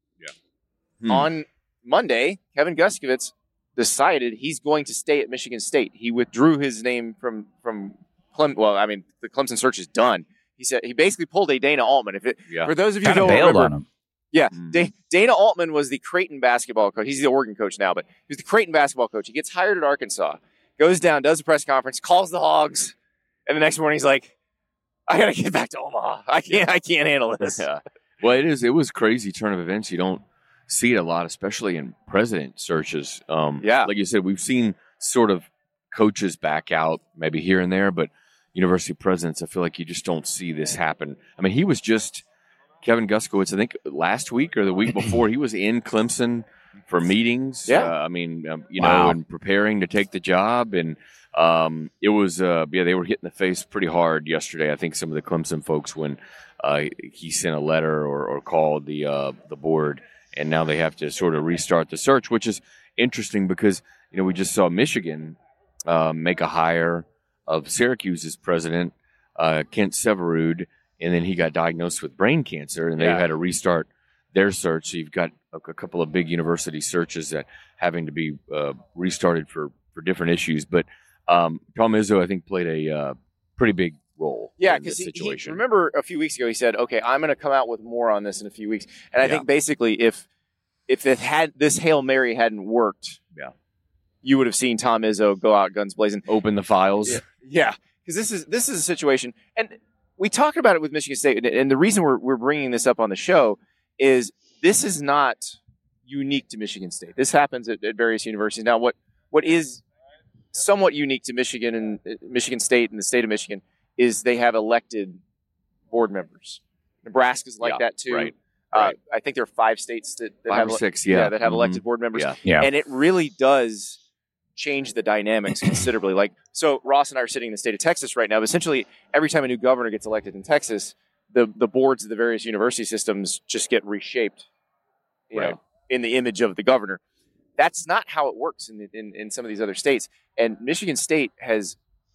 Hmm. on Monday, Kevin Guskowitz decided he's going to stay at Michigan State. He withdrew his name from from Clem. Well, I mean, the Clemson search is done. He said he basically pulled a Dana Altman. If it Yeah. for those of you who Kind of don't bailed remember, on him. yeah, Mm. Da- Dana Altman was the Creighton basketball coach. He's the Oregon coach now, but he was the Creighton basketball coach. He gets hired at Arkansas, goes down, does a press conference, calls the Hogs, and the next morning he's like, "I got to get back to Omaha. I can't. I can't handle this." Yeah. Well, it is. It was a crazy turn of events. You don't see it a lot, especially in president searches. Um, Yeah. Like you said, we've seen sort of coaches back out maybe here and there, but university presidents, I feel like you just don't see this happen. I mean, he was just Kevin Guskowitz, I think last week or the week before, he was in Clemson for meetings. Yeah. Uh, I mean, um, you Wow. know, and preparing to take the job. And um, it was, uh, yeah, they were hitting the face pretty hard yesterday. I think some of the Clemson folks when uh, he sent a letter or, or called the uh, the board, and now they have to sort of restart the search, which is interesting because, you know, we just saw Michigan uh, make a hire of Syracuse's president, uh, Kent Severud, and then he got diagnosed with brain cancer, and they Yeah. had to restart their search. So you've got a, a couple of big university searches that having to be uh, restarted for, for different issues. But um, Tom Izzo, I think, played a uh, pretty big role Yeah, in this because he, he situation. remember a few weeks ago he said, "Okay, I'm going to come out with more on this in a few weeks." And I Yeah. think basically, if if it had this Hail Mary hadn't worked, Yeah. you would have seen Tom Izzo go out guns blazing. Open the files. Yeah. Yeah, because this is this is a situation, and we talked about it with Michigan State, and- and the reason we're we're bringing this up on the show is this is not unique to Michigan State. This happens at, at various universities. Now, what what is somewhat unique to Michigan and uh, Michigan State and the state of Michigan is they have elected board members. Nebraska's like Yeah, that too. right, Uh, right. I think there are five states that, that Five have or ele- six, yeah. that have Mhm. elected board members Yeah. Yeah. and it really does change the dynamics considerably. Like, so Ross and I are sitting in the state of Texas right now. But essentially, every time a new governor gets elected in Texas, the the boards of the various university systems just get reshaped, you Right. know, in the image of the governor. That's not how it works in, the, in in some of these other states. And Michigan State has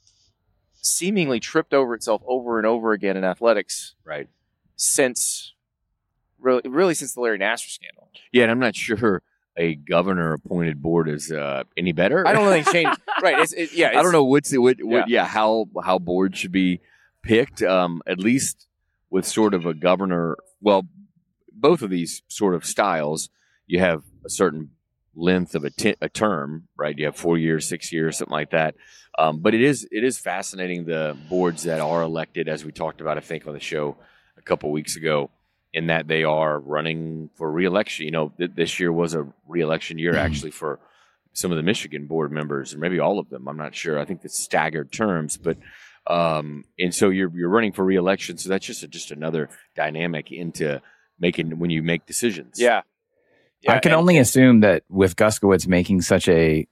seemingly tripped over itself over and over again in athletics Right. since really, really since the Larry Nassar scandal. Yeah, and I'm not sure a governor-appointed board is uh, any better. I don't think changed. Right? It's, it, yeah. I don't it's- know what's what, what yeah. how how boards should be picked. Um, at least with sort of a governor. Well, both of these sort of styles, you have a certain length of a, t- a term, right? You have four years, six years, something like that. Um, but it is it is fascinating the boards that are elected, as we talked about, I think, on the show a couple weeks ago, in that they are running for reelection. You know, th- this year was a reelection year actually for some of the Michigan board members, or maybe all of them. I'm not sure. I think it's staggered terms, but um, and so you're you're running for reelection. So that's just a, just another dynamic into making when you make decisions. Yeah. yeah I can and, only and, assume that with Guskowitz making such a,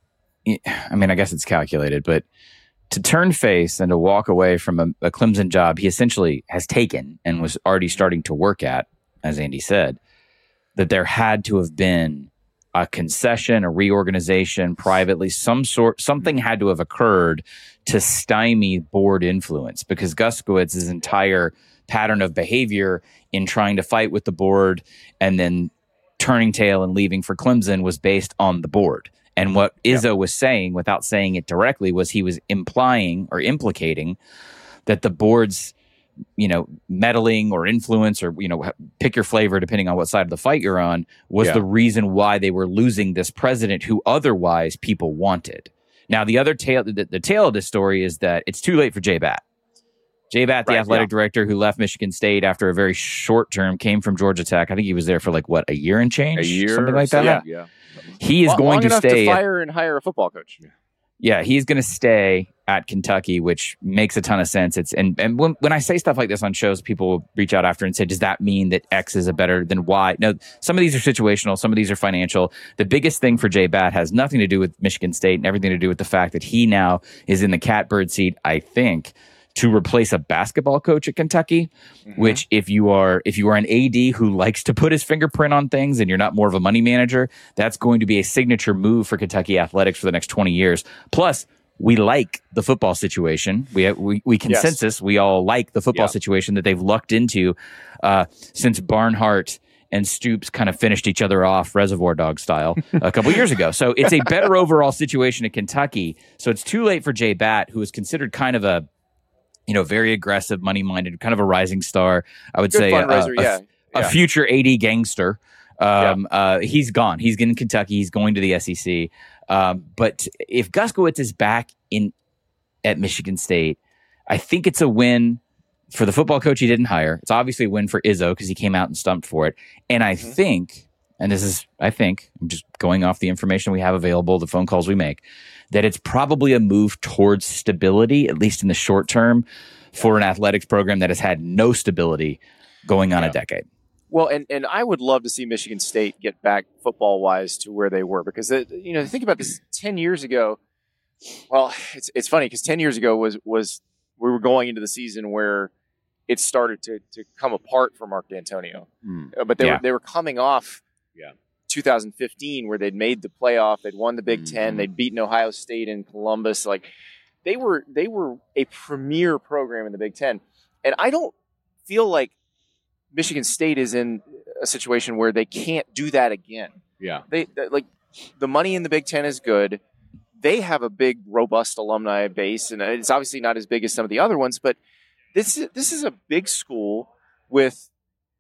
I mean, I guess it's calculated, but to turn face and to walk away from a, a Clemson job he essentially has taken and was already starting to work at, as Andy said, that there had to have been a concession, a reorganization privately, some sort, something had to have occurred to stymie board influence, because Guskowitz's entire pattern of behavior in trying to fight with the board and then turning tail and leaving for Clemson was based on the board. And what Izzo yep. was saying, without saying it directly, was he was implying or implicating that the board's, you know, meddling or influence, or, you know, pick your flavor depending on what side of the fight you're on, was yeah. the reason why they were losing this president who otherwise people wanted. Now, the other tail, the, the tail of this story is that it's too late for Jay Batt. Jay Batt, the right, athletic yeah. director who left Michigan State after a very short term, came from Georgia Tech. I think he was there for like, what, a year and change? A year? Something like so, that? Yeah. He is long, going long to enough stay. to fire and hire a football coach. Yeah, he's going to stay at Kentucky, which makes a ton of sense. It's and and when, when I say stuff like this on shows, people will reach out after and say, does that mean that X is a better than Y? No, some of these are situational. Some of these are financial. The biggest thing for Jay Batt has nothing to do with Michigan State and everything to do with the fact that he now is in the catbird seat, I think, to replace a basketball coach at Kentucky, mm-hmm. which if you are if you are an A D who likes to put his fingerprint on things and you're not more of a money manager, that's going to be a signature move for Kentucky athletics for the next twenty years. Plus, we like the football situation. We we, we consensus, yes. we all like the football yeah. situation that they've lucked into uh, since Barnhart and Stoops kind of finished each other off Reservoir Dog style a couple years ago. So it's a better overall situation at Kentucky. So it's too late for Jay Batt, who is considered kind of a, you know, very aggressive, money-minded, kind of a rising star. I would Good say fundraiser, a, yeah. a, yeah. a future A D gangster. Um, yeah. uh, he's gone. He's in Kentucky. He's going to the S E C. Um, but if Guskowitz is back in at Michigan State, I think it's a win for the football coach he didn't hire. It's obviously a win for Izzo because he came out and stumped for it. And I mm-hmm. think, and this is, I think, I'm just going off the information we have available, the phone calls we make, that it's probably a move towards stability, at least in the short term, for an athletics program that has had no stability going on yeah. a decade. Well, and, and I would love to see Michigan State get back football-wise to where they were, because, it, you know, think about this ten years ago. Well, it's it's funny because ten years ago was was we were going into the season where it started to to come apart for Mark D'Antonio. Mm. Uh, but they, yeah. were, they were coming off yeah. two thousand fifteen where they'd made the playoff, they'd won the Big mm-hmm. Ten, they'd beaten Ohio State and Columbus. Like, they were they were a premier program in the Big Ten. And I don't feel like Michigan State is in a situation where they can't do that again. Yeah. They, they like the money in the Big Ten is good. They have a big, robust alumni base, and it's obviously not as big as some of the other ones, but this is, this is a big school with,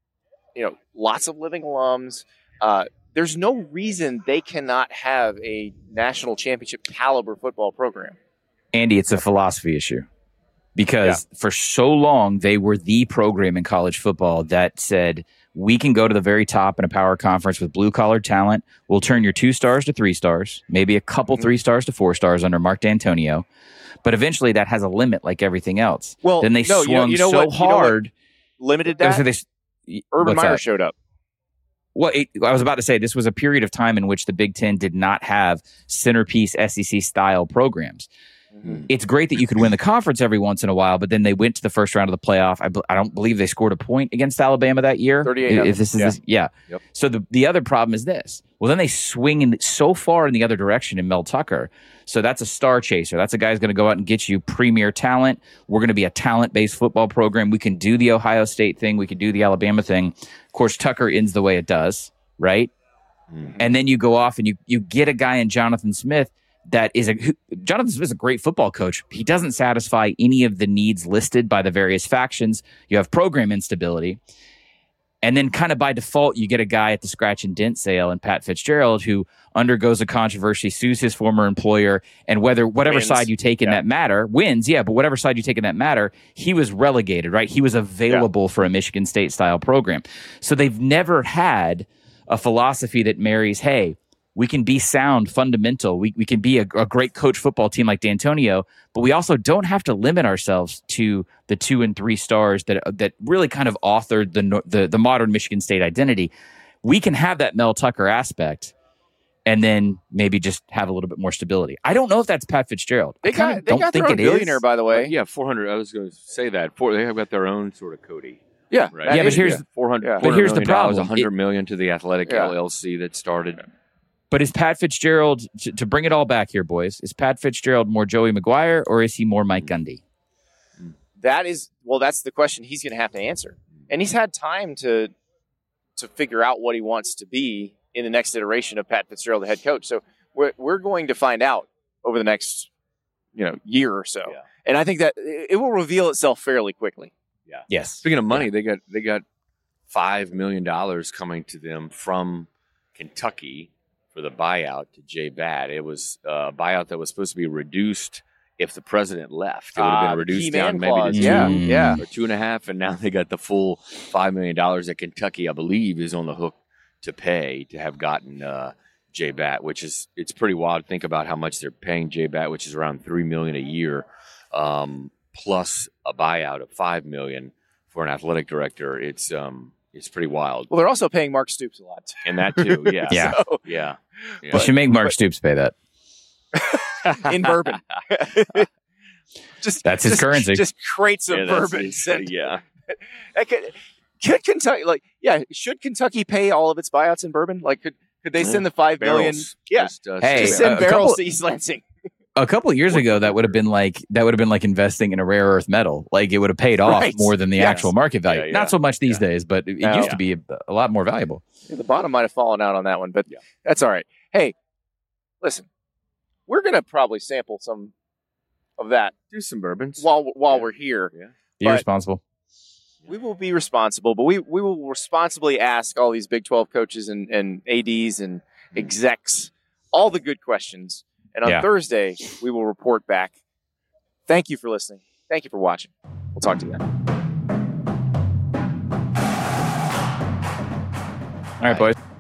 you know, lots of living alums. Uh, there's no reason they cannot have a national championship caliber football program. Andy, it's a philosophy issue. Because yeah. for so long, they were the program in college football that said, we can go to the very top in a power conference with blue-collar talent. We'll turn your two stars to three stars, maybe a couple mm-hmm. three stars to four stars under Mark D'Antonio. But eventually that has a limit like everything else. Well, then they no, swung you know, you know so what, hard. You know what limited that? So they, Urban Meyer that? showed up. Well, it, I was about to say, this was a period of time in which the Big Ten did not have centerpiece S E C-style programs. Mm-hmm. It's great that you could win the conference every once in a while, but then they went to the first round of the playoff. I, I don't believe they scored a point against Alabama that year. thirty-eight If this is yeah. This, yeah. Yep. So the the other problem is this. Well, then they swing in so far in the other direction in Mel Tucker. So that's a star chaser. That's a guy who's going to go out and get you premier talent. We're going to be a talent-based football program. We can do the Ohio State thing. We can do the Alabama thing. Of course, Tucker ends the way it does, right? Mm-hmm. And then you go off and you you get a guy in Jonathan Smith that is a Jonathan Smith is a great football coach. He doesn't satisfy any of the needs listed by the various factions. You have program instability. And then kind of by default, you get a guy at the scratch and dent sale and Pat Fitzgerald who undergoes a controversy, sues his former employer, and whether whatever wins. side you take in yeah. that matter, wins, yeah, but whatever side you take in that matter, he was relegated, right? He was available yeah. for a Michigan State-style program. So they've never had a philosophy that marries, hey, We can be sound, fundamental. We we can be a, a great coach football team like D'Antonio, but we also don't have to limit ourselves to the two and three stars that that really kind of authored the the, the modern Michigan State identity. We can have that Mel Tucker aspect, and then maybe just have a little bit more stability. I don't know if that's Pat Fitzgerald. They I kinda got, they don't got think their own it billionaire, is. by the way. Uh, yeah, four hundred. I was going to say that. Four, they have got their own sort of Cody. Yeah, Right. that Yeah, but is- here's four hundred. yeah. But here's the problem. one hundred It- million to the Athletic Yeah. L L C that started. But is Pat Fitzgerald, to, to bring it all back here, boys, is Pat Fitzgerald more Joey McGuire or is he more Mike Gundy? that is well, that's the question he's going to have to answer, and he's had time to to figure out what he wants to be in the next iteration of Pat Fitzgerald, the head coach. So we're we're going to find out over the next you know year or so, Yeah. and I think that it it will reveal itself fairly quickly. Yes. Speaking of money, they got they got five million dollars coming to them from Kentucky for the buyout to Jay Batt. It was uh, a buyout that was supposed to be reduced if the president left. It would have Ah, been the reduced key down man maybe clause. to Yeah, two yeah. or two and a half, and now they got the full five million dollars that Kentucky, I believe, is on the hook to pay to have gotten uh, Jay Batt, which is it's pretty wild to think about how much they're paying Jay Batt, which is around three million a year, um, plus a buyout of five million for an athletic director. It's um, it's pretty wild, Well, they're also paying Mark Stoops a lot. and that too, yeah, Yeah. So, yeah. You should make Mark Stoops pay that. in bourbon. just That's his just, currency. Just crates of Yeah, that's- bourbon. Send- yeah. That could, could Kentucky like yeah? Should Kentucky pay all of its buyouts in bourbon? Like could could they send the five million? Barrels. Yeah, Just, uh, Hey, just straight send a barrels couple- to East Lansing. A couple of years ago, that would have been like that would have been like investing in a rare earth metal. Like it would have paid off Right. more than the Yes. actual market value. Yeah, yeah. Not so much these days, but it, it No. used to be a, a lot more valuable. Yeah, the bottom might have fallen out on that one, but Yeah. that's all right. Hey, listen, we're gonna probably sample some of that do some bourbons. while while Yeah. we're here. Yeah. Be But- responsible. We will be responsible, but we, we will responsibly ask all these Big twelve coaches and, and A Ds and execs all the good questions. And on Yeah. Thursday, we will report back. Thank you for listening. Thank you for watching. We'll talk to you then. All right, boys.